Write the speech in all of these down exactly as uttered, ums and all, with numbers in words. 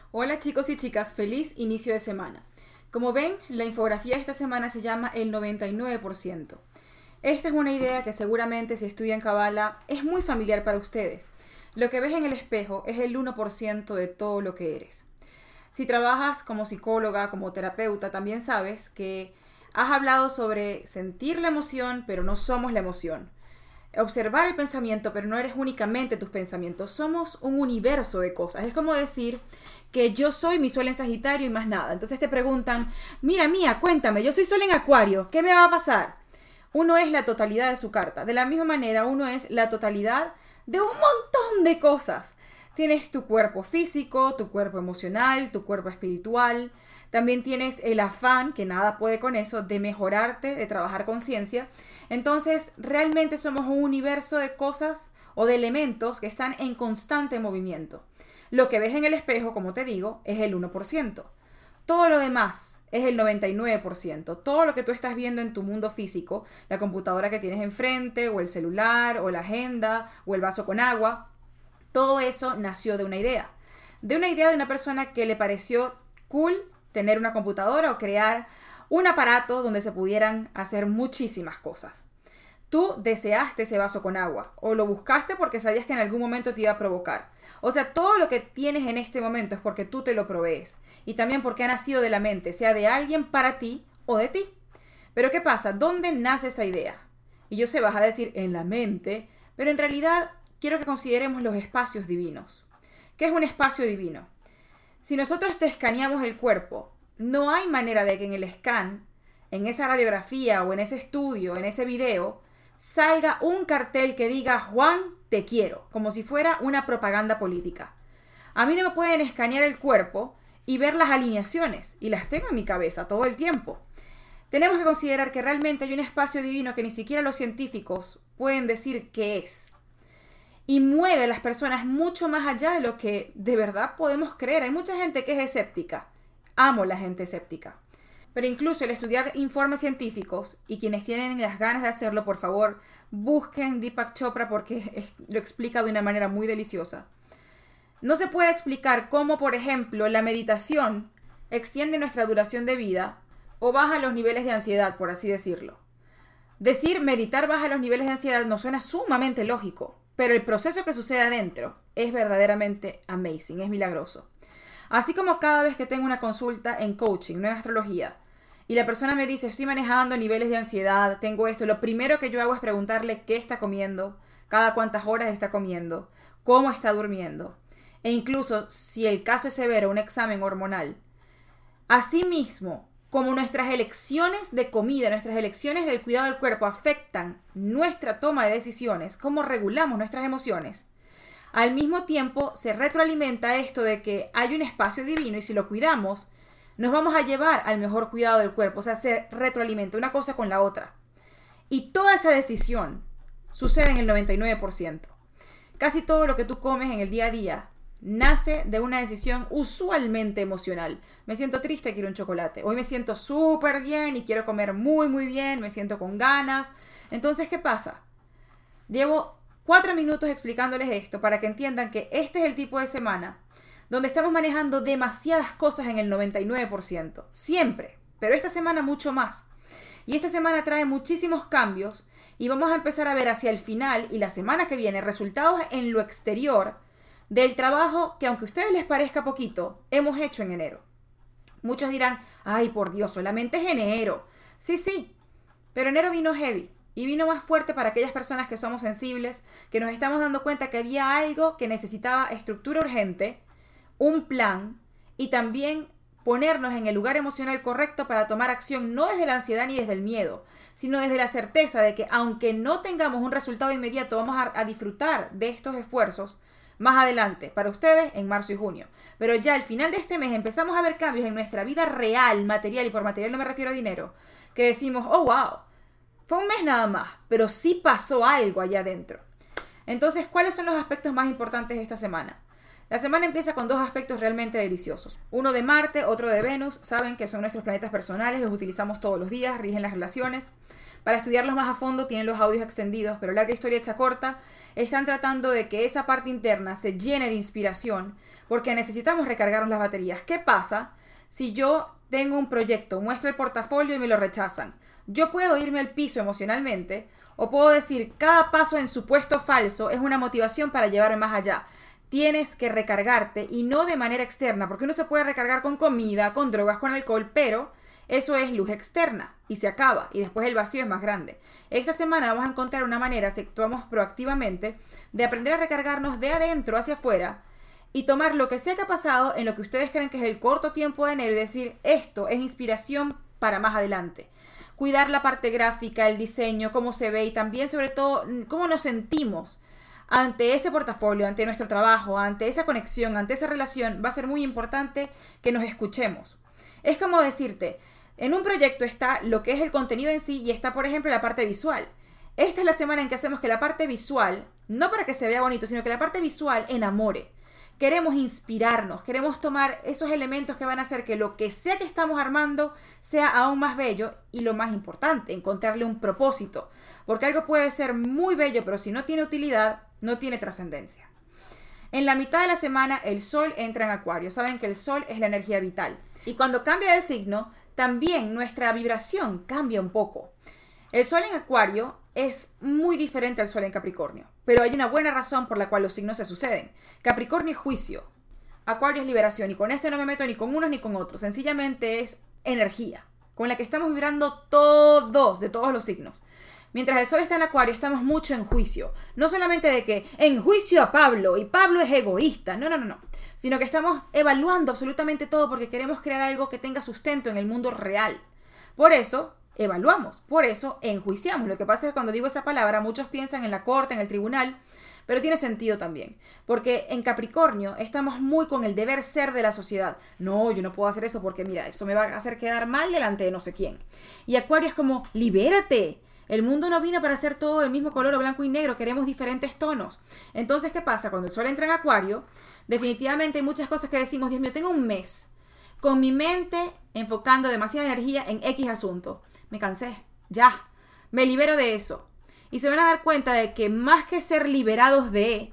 Hola chicos y chicas, feliz inicio de semana. Como ven, la infografía de esta semana se llama el noventa y nueve por ciento. Esta es una idea que seguramente si estudian Kabbalah es muy familiar para ustedes. Lo que ves en el espejo es el uno por ciento de todo lo que eres. Si trabajas como psicóloga, como terapeuta, también sabes que has hablado sobre sentir la emoción, pero no somos la emoción. Observar el pensamiento, pero no eres únicamente tus pensamientos. Somos un universo de cosas. Es como decir que yo soy mi sol en Sagitario y más nada. Entonces te preguntan, mira Mía, cuéntame, yo soy sol en Acuario, ¿qué me va a pasar? Uno es la totalidad de su carta. De la misma manera, uno es la totalidad de un montón de cosas. Tienes tu cuerpo físico, tu cuerpo emocional, tu cuerpo espiritual. También tienes el afán, que nada puede con eso, de mejorarte, de trabajar conciencia. Entonces, realmente somos un universo de cosas o de elementos que están en constante movimiento. Lo que ves en el espejo, como te digo, es el uno por ciento. Todo lo demás es el noventa y nueve por ciento. Todo lo que tú estás viendo en tu mundo físico, la computadora que tienes enfrente, o el celular, o la agenda, o el vaso con agua, todo eso nació de una idea. De una idea de una persona que le pareció cool tener una computadora o crear un aparato donde se pudieran hacer muchísimas cosas. Tú deseaste ese vaso con agua o lo buscaste porque sabías que en algún momento te iba a provocar. O sea, todo lo que tienes en este momento es porque tú te lo provees y también porque ha nacido de la mente, sea de alguien para ti o de ti. Pero ¿qué pasa? ¿Dónde nace esa idea? Y yo sé, vas a decir en la mente, pero en realidad quiero que consideremos los espacios divinos. ¿Qué es un espacio divino? Si nosotros te escaneamos el cuerpo, no hay manera de que en el scan, en esa radiografía o en ese estudio, en ese video, salga un cartel que diga Juan, te quiero, como si fuera una propaganda política. A mí no me pueden escanear el cuerpo y ver las alineaciones, y las tengo en mi cabeza todo el tiempo. Tenemos que considerar que realmente hay un espacio divino que ni siquiera los científicos pueden decir qué es. Y mueve a las personas mucho más allá de lo que de verdad podemos creer. Hay mucha gente que es escéptica. Amo la gente escéptica. Pero incluso el estudiar informes científicos, y quienes tienen las ganas de hacerlo, por favor, busquen Deepak Chopra porque es, lo explica de una manera muy deliciosa. No se puede explicar cómo, por ejemplo, la meditación extiende nuestra duración de vida o baja los niveles de ansiedad, por así decirlo. Decir meditar baja los niveles de ansiedad nos suena sumamente lógico, pero el proceso que sucede adentro es verdaderamente amazing, es milagroso. Así como cada vez que tengo una consulta en coaching, no en astrología, y la persona me dice, estoy manejando niveles de ansiedad, tengo esto, lo primero que yo hago es preguntarle qué está comiendo, cada cuántas horas está comiendo, cómo está durmiendo, e incluso, si el caso es severo, un examen hormonal. Asimismo, como nuestras elecciones de comida, nuestras elecciones del cuidado del cuerpo afectan nuestra toma de decisiones, cómo regulamos nuestras emociones, al mismo tiempo se retroalimenta esto de que hay un espacio divino y si lo cuidamos, nos vamos a llevar al mejor cuidado del cuerpo. O sea, se retroalimenta una cosa con la otra. Y toda esa decisión sucede en el noventa y nueve por ciento. Casi todo lo que tú comes en el día a día nace de una decisión usualmente emocional. Me siento triste, quiero un chocolate. Hoy me siento súper bien y quiero comer muy muy bien, me siento con ganas. Entonces, ¿qué pasa? Llevo cuatro minutos explicándoles esto para que entiendan que este es el tipo de semana donde estamos manejando demasiadas cosas en el noventa y nueve por ciento. Siempre, pero esta semana mucho más. Y esta semana trae muchísimos cambios y vamos a empezar a ver hacia el final y la semana que viene resultados en lo exterior del trabajo que, aunque a ustedes les parezca poquito, hemos hecho en enero. Muchos dirán, ay por Dios, solamente es enero. Sí, sí, pero enero vino heavy. Y vino más fuerte para aquellas personas que somos sensibles, que nos estamos dando cuenta que había algo que necesitaba estructura urgente, un plan y también ponernos en el lugar emocional correcto para tomar acción no desde la ansiedad ni desde el miedo, sino desde la certeza de que aunque no tengamos un resultado inmediato, vamos a, a disfrutar de estos esfuerzos más adelante, para ustedes en marzo y junio. Pero ya al final de este mes empezamos a ver cambios en nuestra vida real, material, y por material no me refiero a dinero, que decimos, oh wow, fue un mes nada más, pero sí pasó algo allá adentro. Entonces, ¿cuáles son los aspectos más importantes de esta semana? La semana empieza con dos aspectos realmente deliciosos. Uno de Marte, otro de Venus. Saben que son nuestros planetas personales, los utilizamos todos los días, rigen las relaciones. Para estudiarlos más a fondo tienen los audios extendidos, pero larga historia hecha corta. están tratando de que esa parte interna se llene de inspiración porque necesitamos recargarnos las baterías. ¿Qué pasa si yo tengo un proyecto, muestro el portafolio y me lo rechazan? Yo puedo irme al piso emocionalmente o puedo decir, cada paso en supuesto falso es una motivación para llevarme más allá. Tienes que recargarte y no de manera externa, porque uno se puede recargar con comida, con drogas, con alcohol, pero eso es luz externa y se acaba y después el vacío es más grande. Esta semana vamos a encontrar una manera, si actuamos proactivamente, de aprender a recargarnos de adentro hacia afuera y tomar lo que sea que ha pasado en lo que ustedes creen que es el corto tiempo de enero y decir, esto es inspiración para más adelante. Cuidar la parte gráfica, el diseño, cómo se ve y también sobre todo cómo nos sentimos ante ese portafolio, ante nuestro trabajo, ante esa conexión, ante esa relación. Va a ser muy importante que nos escuchemos. Es como decirte, en un proyecto está lo que es el contenido en sí y está, por ejemplo, la parte visual. Esta es la semana en que hacemos que la parte visual, no para que se vea bonito, sino que la parte visual enamore. Queremos inspirarnos, queremos tomar esos elementos que van a hacer que lo que sea que estamos armando sea aún más bello y lo más importante, encontrarle un propósito. Porque algo puede ser muy bello, pero si no tiene utilidad, no tiene trascendencia. En la mitad de la semana el Sol entra en Acuario. Saben que el Sol es la energía vital. Y cuando cambia de signo, también nuestra vibración cambia un poco. El Sol en Acuario es muy diferente al Sol en Capricornio, pero hay una buena razón por la cual los signos se suceden. Capricornio es juicio, Acuario es liberación, y con esto no me meto ni con unos ni con otros, sencillamente es energía, con la que estamos vibrando todos, de todos los signos. Mientras el Sol está en Acuario, estamos mucho en juicio, no solamente de que en juicio a Pablo, y Pablo es egoísta, no, no, no, no, sino que estamos evaluando absolutamente todo porque queremos crear algo que tenga sustento en el mundo real. Por eso evaluamos, por eso enjuiciamos. Lo que pasa es que cuando digo esa palabra, muchos piensan en la corte, en el tribunal, pero tiene sentido también. Porque en Capricornio estamos muy con el deber ser de la sociedad. No, yo no puedo hacer eso porque mira, eso me va a hacer quedar mal delante de no sé quién. Y Acuario es como, libérate. El mundo no vino para hacer todo del mismo color, blanco y negro, queremos diferentes tonos. Entonces, ¿qué pasa? Cuando el Sol entra en Acuario, definitivamente hay muchas cosas que decimos, Dios mío, tengo un mes con mi mente enfocando demasiada energía en X asunto. Me cansé, ya, me libero de eso. Y se van a dar cuenta de que más que ser liberados de,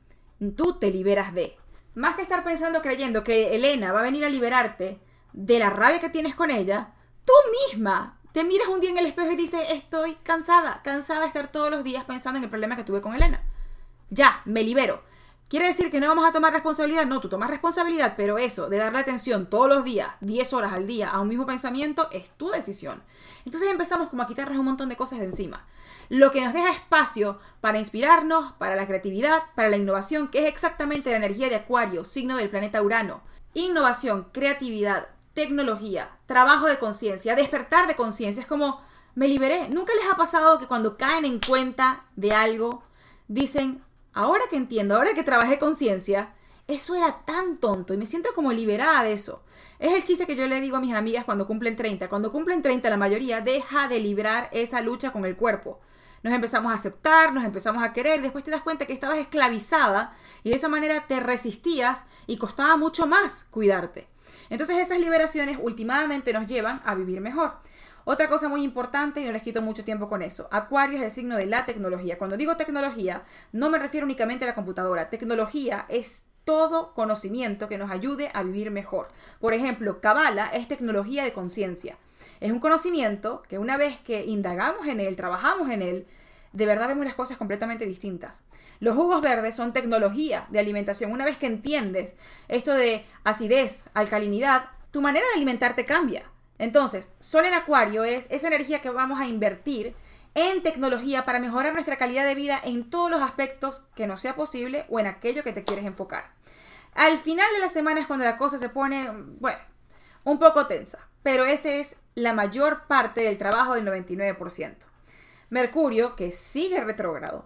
tú te liberas de. Más que estar pensando, creyendo que Elena va a venir a liberarte de la rabia que tienes con ella, tú misma te miras un día en el espejo y dices, estoy cansada, cansada de estar todos los días pensando en el problema que tuve con Elena. Ya, me libero. ¿Quiere decir que no vamos a tomar responsabilidad? No, tú tomas responsabilidad, pero eso de darle atención todos los días, diez horas al día a un mismo pensamiento, es tu decisión. Entonces empezamos como a quitarnos un montón de cosas de encima. Lo que nos deja espacio para inspirarnos, para la creatividad, para la innovación, que es exactamente la energía de Acuario, signo del planeta Urano. Innovación, creatividad, tecnología, trabajo de conciencia, despertar de conciencia. Es como, me liberé. ¿Nunca les ha pasado que cuando caen en cuenta de algo, dicen, ahora que entiendo, ahora que trabajé conciencia, eso era tan tonto y me siento como liberada de eso? Es el chiste que yo le digo a mis amigas cuando cumplen treinta. Cuando cumplen treinta, la mayoría deja de librar esa lucha con el cuerpo. Nos empezamos a aceptar, nos empezamos a querer, y después te das cuenta que estabas esclavizada y de esa manera te resistías y costaba mucho más cuidarte. Entonces esas liberaciones últimamente nos llevan a vivir mejor. Otra cosa muy importante, y no les quito mucho tiempo con eso, Acuario es el signo de la tecnología. Cuando digo tecnología, no me refiero únicamente a la computadora. Tecnología es todo conocimiento que nos ayude a vivir mejor. Por ejemplo, Kabbalah es tecnología de conciencia. Es un conocimiento que una vez que indagamos en él, trabajamos en él, de verdad vemos las cosas completamente distintas. Los jugos verdes son tecnología de alimentación. Una vez que entiendes esto de acidez, alcalinidad, tu manera de alimentarte cambia. Entonces, Sol en Acuario es esa energía que vamos a invertir en tecnología para mejorar nuestra calidad de vida en todos los aspectos que nos sea posible o en aquello que te quieres enfocar. Al final de la semana es cuando la cosa se pone, bueno, un poco tensa, pero esa es la mayor parte del trabajo del noventa y nueve por ciento. Mercurio, que sigue retrógrado,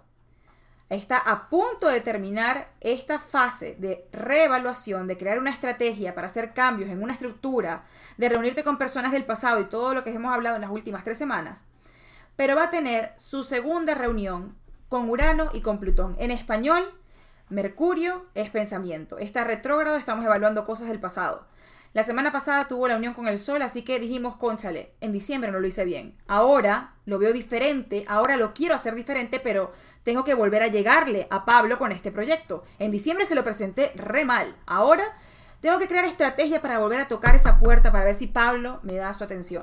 está a punto de terminar esta fase de reevaluación, de crear una estrategia para hacer cambios en una estructura, de reunirte con personas del pasado y todo lo que hemos hablado en las últimas tres semanas, pero va a tener su segunda reunión con Urano y con Plutón. En español, Mercurio es pensamiento. Está retrógrado, estamos evaluando cosas del pasado. La semana pasada tuvo la unión con el Sol, así que dijimos, cónchale, en diciembre no lo hice bien. Ahora lo veo diferente, ahora lo quiero hacer diferente, pero tengo que volver a llegarle a Pablo con este proyecto. En diciembre se lo presenté re mal. Ahora tengo que crear estrategia para volver a tocar esa puerta para ver si Pablo me da su atención.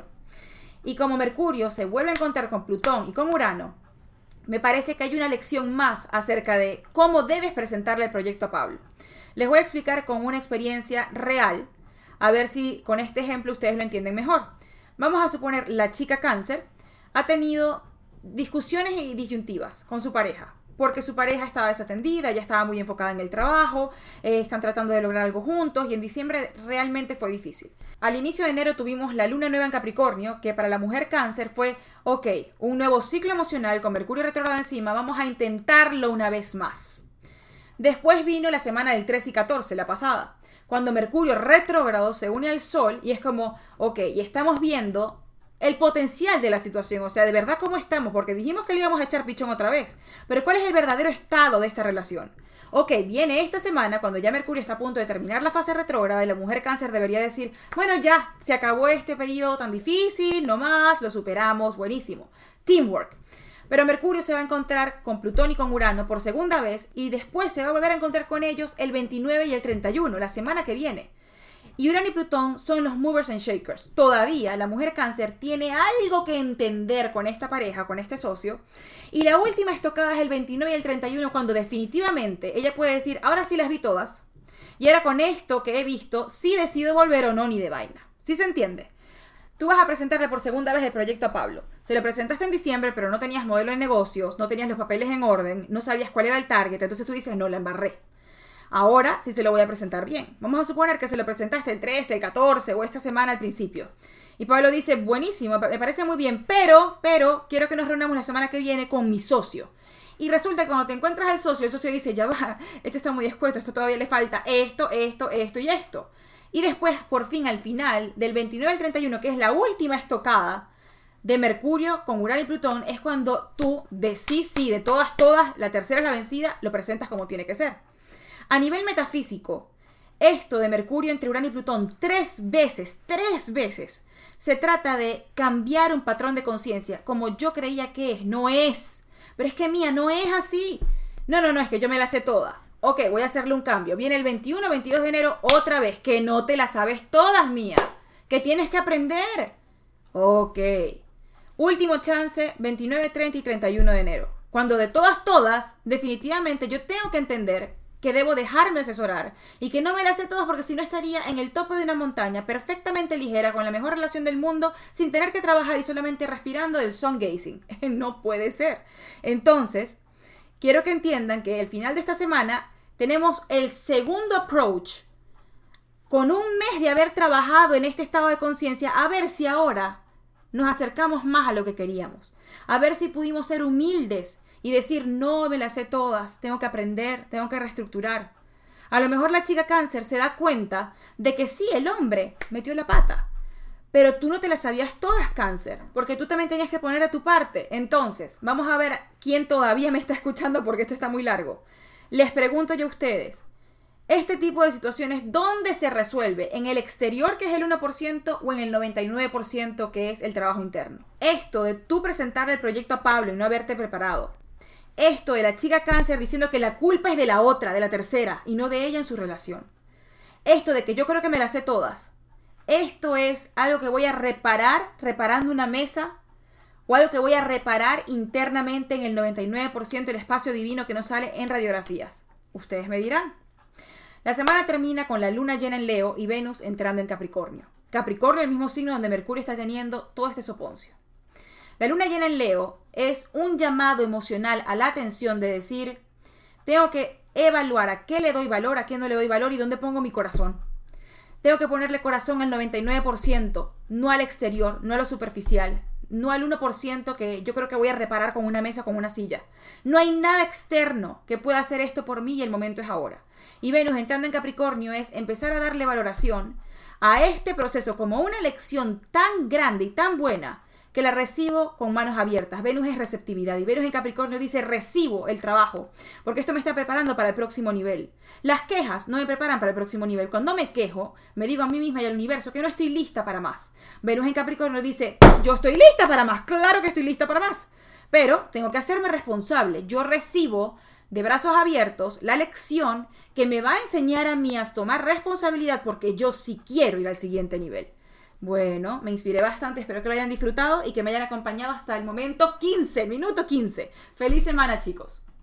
Y como Mercurio se vuelve a encontrar con Plutón y con Urano, me parece que hay una lección más acerca de cómo debes presentarle el proyecto a Pablo. Les voy a explicar con una experiencia real, a ver si con este ejemplo ustedes lo entienden mejor. Vamos a suponer la chica Cáncer ha tenido discusiones y disyuntivas con su pareja, porque su pareja estaba desatendida, ya estaba muy enfocada en el trabajo, eh, están tratando de lograr algo juntos y en diciembre realmente fue difícil. Al inicio de enero tuvimos la luna nueva en Capricornio, que para la mujer Cáncer fue, ok, un nuevo ciclo emocional con Mercurio retrógrado encima, vamos a intentarlo una vez más. Después vino la semana del trece y catorce, la pasada, cuando Mercurio retrógrado se une al Sol y es como, ok, y estamos viendo el potencial de la situación, o sea, de verdad cómo estamos, porque dijimos que le íbamos a echar pichón otra vez, pero ¿cuál es el verdadero estado de esta relación? Ok, viene esta semana cuando ya Mercurio está a punto de terminar la fase retrógrada y la mujer Cáncer debería decir, bueno ya, se acabó este periodo tan difícil, no más, lo superamos, buenísimo, teamwork. Pero Mercurio se va a encontrar con Plutón y con Urano por segunda vez y después se va a volver a encontrar con ellos el veintinueve y el treinta y uno, la semana que viene. Y Urano y Plutón son los movers and shakers. Todavía la mujer Cáncer tiene algo que entender con esta pareja, con este socio. Y la última estocada es el veintinueve y el treinta y uno, cuando definitivamente ella puede decir, ahora sí las vi todas. Y ahora con esto que he visto, sí decido volver o no ni de vaina. ¿Sí se entiende? Tú vas a presentarle por segunda vez el proyecto a Pablo. Se lo presentaste en diciembre, pero no tenías modelo de negocios, no tenías los papeles en orden, no sabías cuál era el target, entonces tú dices, no, la embarré. Ahora sí se lo voy a presentar bien. Vamos a suponer que se lo presentaste el trece, el catorce o esta semana al principio. Y Pablo dice, buenísimo, me parece muy bien, pero, pero, quiero que nos reunamos la semana que viene con mi socio. Y resulta que cuando te encuentras al socio, el socio dice, ya va, esto está muy escueto, esto todavía le falta esto, esto, esto y esto. Y después, por fin, al final, del veintinueve al treinta y uno, que es la última estocada de Mercurio con Urano y Plutón, es cuando tú de sí, sí, de todas, todas, la tercera es la vencida, lo presentas como tiene que ser. A nivel metafísico, esto de Mercurio entre Urano y Plutón tres veces, tres veces, se trata de cambiar un patrón de conciencia, como yo creía que es, no es. Pero es que mía, no es así. No, no, no, es que yo me la sé toda. Ok, voy a hacerle un cambio. Viene el veintiuno, veintidós de enero, otra vez, que no te la sabes todas, mía. Que tienes que aprender. Ok. Último chance, veintinueve, treinta y treinta y uno de enero. Cuando de todas, todas, definitivamente yo tengo que entender que debo dejarme asesorar y que no me las sé todas porque si no estaría en el tope de una montaña perfectamente ligera con la mejor relación del mundo sin tener que trabajar y solamente respirando del sun gazing. No puede ser. Entonces, quiero que entiendan que al final de esta semana tenemos el segundo approach con un mes de haber trabajado en este estado de conciencia, a ver si ahora nos acercamos más a lo que queríamos, a ver si pudimos ser humildes y decir, no me las sé todas, tengo que aprender, tengo que reestructurar. A lo mejor la chica Cáncer se da cuenta de que sí, el hombre metió la pata, pero tú no te las sabías todas, Cáncer, porque tú también tenías que poner a tu parte. Entonces, vamos a ver quién todavía me está escuchando porque esto está muy largo. Les pregunto yo a ustedes, este tipo de situaciones, ¿dónde se resuelve? ¿En el exterior, que es el uno por ciento, o en el noventa y nueve por ciento, que es el trabajo interno? Esto de tú presentarle el proyecto a Pablo y no haberte preparado. Esto de la chica Cáncer diciendo que la culpa es de la otra, de la tercera, y no de ella en su relación. Esto de que yo creo que me las sé todas. Esto es algo que voy a reparar reparando una mesa, o algo que voy a reparar internamente en el noventa y nueve por ciento del espacio divino que no sale en radiografías. Ustedes me dirán. La semana termina con la luna llena en Leo y Venus entrando en Capricornio. Capricornio es el mismo signo donde Mercurio está teniendo todo este soponcio. La luna llena en Leo es un llamado emocional a la atención de decir, tengo que evaluar a qué le doy valor, a qué no le doy valor y dónde pongo mi corazón. Tengo que ponerle corazón al noventa y nueve por ciento, no al exterior, no a lo superficial, no al uno por ciento que yo creo que voy a reparar con una mesa, con una silla. No hay nada externo que pueda hacer esto por mí y el momento es ahora. Y Venus entrando en Capricornio es empezar a darle valoración a este proceso como una lección tan grande y tan buena que la recibo con manos abiertas. Venus es receptividad y Venus en Capricornio dice recibo el trabajo, porque esto me está preparando para el próximo nivel. Las quejas no me preparan para el próximo nivel. Cuando me quejo, me digo a mí misma y al universo que no estoy lista para más. Venus en Capricornio dice, yo estoy lista para más, claro que estoy lista para más, pero tengo que hacerme responsable. Yo recibo de brazos abiertos la lección que me va a enseñar a mí a tomar responsabilidad porque yo sí quiero ir al siguiente nivel. Bueno, me inspiré bastante, espero que lo hayan disfrutado y que me hayan acompañado hasta el momento quince, minuto quince. Feliz semana, chicos.